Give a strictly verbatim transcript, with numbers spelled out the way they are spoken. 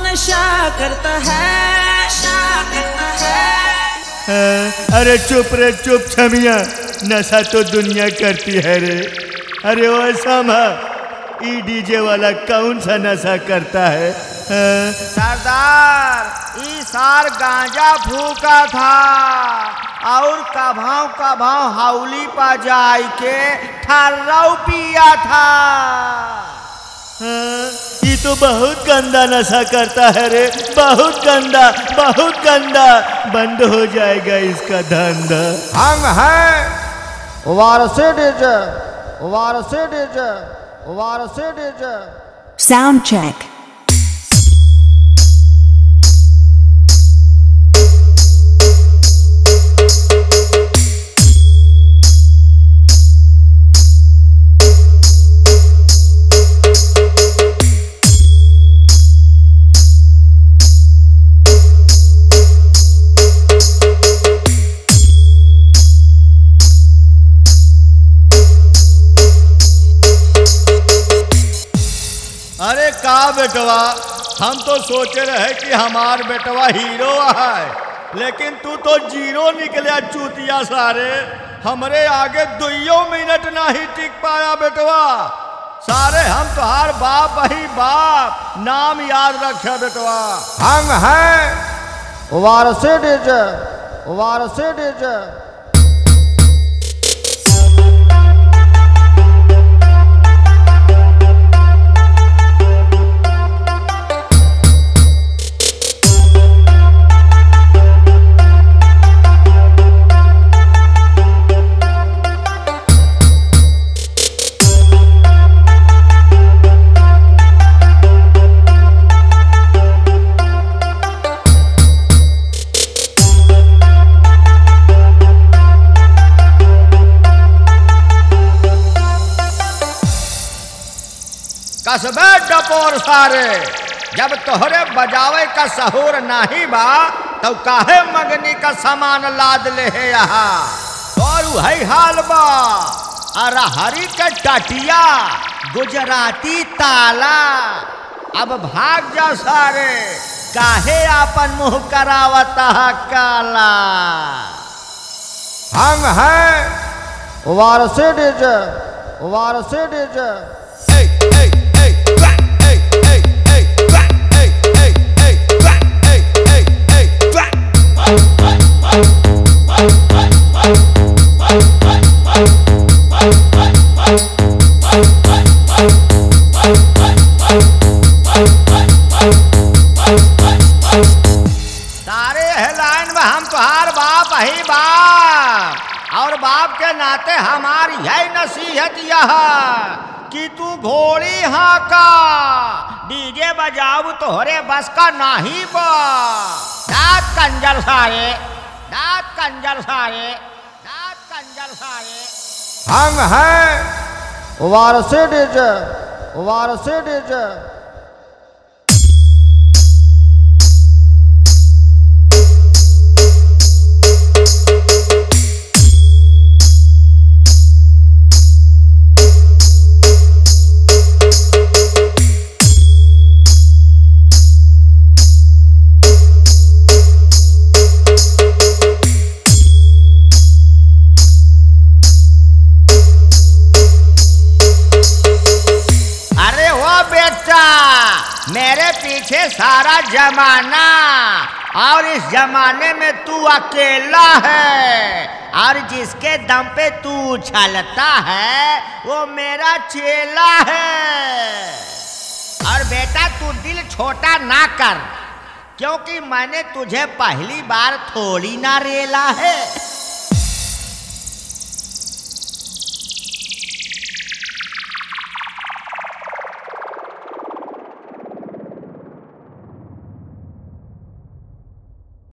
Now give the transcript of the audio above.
नशा करता है, नशा करता है। अरे चुप रे चुप छमिया, नशा तो दुनिया करती है रे। अरे वो समा ई डीजे वाला कौन सा नशा करता है? सरदार ई सार गांजा फूका था और कभाव कभाव हाउली पा जाय के ठर्राव पिया था। ये तो बहुत गंदा नशा करता है रे, बहुत गंदा, बहुत गंदा। बंद हो जाएगा इसका धंधा। हम हैं वारसे डीजे, वारसे डीजे, वारसे डीजे। Sound check. अरे का बेटवा, हम तो सोचे रहे कि हमार बेटवा हीरो है, लेकिन तू तो जीरो निकलिया चूतिया सारे। हमरे आगे दुइयो मिनट नहीं टिक पाया बेटवा। सारे हम तुहार बाप ही बाप, नाम याद रखे बेटवा। हम हैं वारसे डीजे, वारसे डीजे। कसबे डपोर सारे, जब तोहरे बजावे का सहूर नाही बा तो काहे मगनी का सामान लाद ले है यहाँ। और वही हाल बा अरे हरी के टटिया गुजराती ताला। अब भाग जा सारे, काहे आपन मुंह करावता काला। हम हैं वारसे डीजे, वारसे डीजे। सारे लाइन में हम तुहार बाप ही बाप, और बाप के नाते हमारी यही नसीहत यह कि तू घोड़ी हाँका, डीजे बजाऊ तोहरे बस का नाही बा। दांत कंजर सारे, दांत कंजर सारे, दांत कंजर सारे। हम हैं वारसे डीजे, वारसे डीजे। मेरे पीछे सारा जमाना और इस जमाने में तू अकेला है, और जिसके दम पे तू उछलता है वो मेरा चेला है। और बेटा तू दिल छोटा ना कर, क्योंकि मैंने तुझे पहली बार थोड़ी ना रेला है।